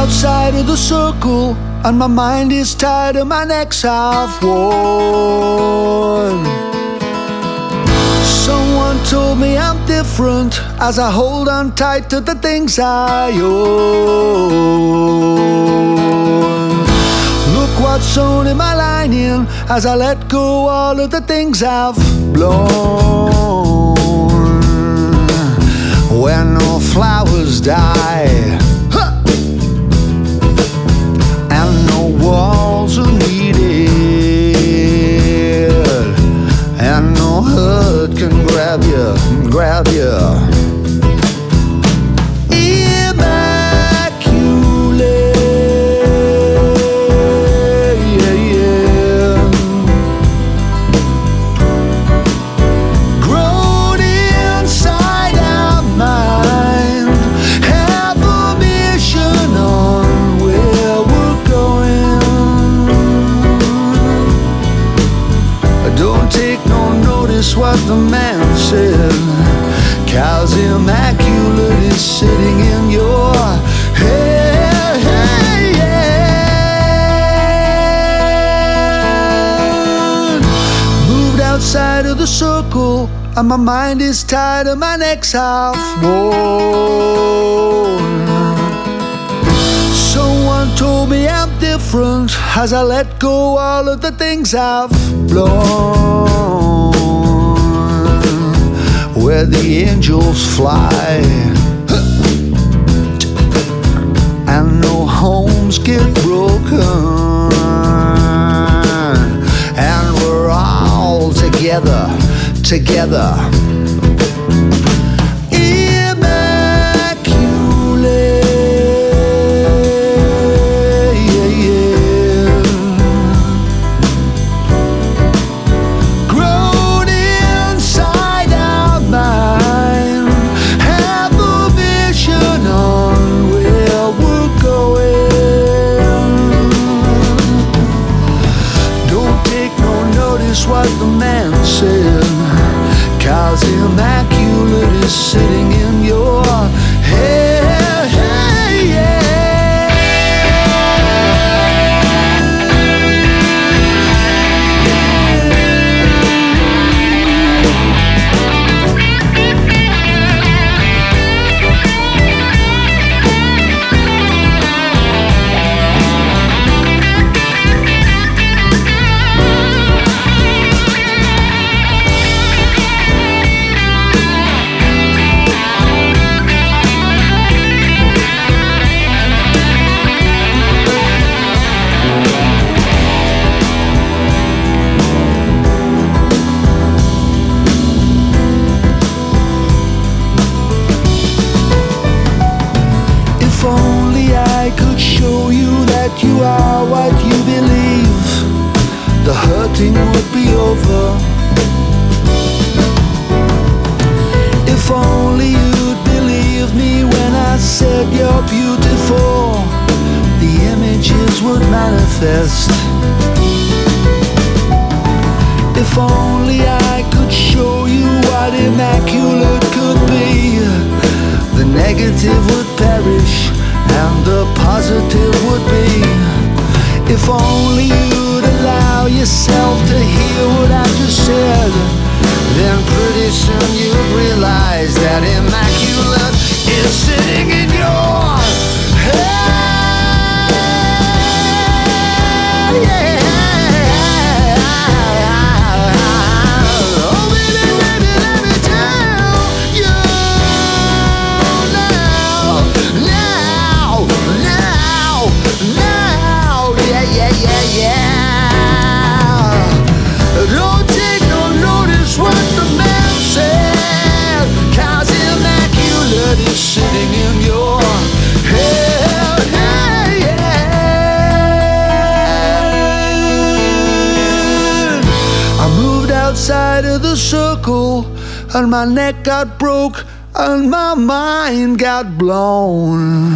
outside of the circle, and my mind is tired and my neck's half worn. Someone told me I'm different as I hold on tight to the things I own. Look what's sewn in my lining as I let go all of the things I've blown. When no flowers die, and no walls are needed, and no hurt can grab you, grab you. What the man said, 'cause immaculate is sitting in your head. Moved outside of the circle, and my mind is tired and my neck's half worn. Someone told me I'm different as I let go all of the things I've blown. Where the angels fly, and no homes get broken, and we're all together, together. What the man said, 'cause immaculate is sitting in your head. If only I could show you that you are what you believe, the hurting would be over. If only you'd believe me when I said you're beautiful, the images would manifest. If only I could show you what immaculate could be, the negative would perish and the positive would be. If only you'd allow yourself to hear what I just said, then pretty soon you'd realize that immaculate is sitting in your head. Yeah. Don't take no notice what the man said, 'cause immaculate is sitting in your head. I moved outside of the circle, and my neck got broke, and my mind got blown.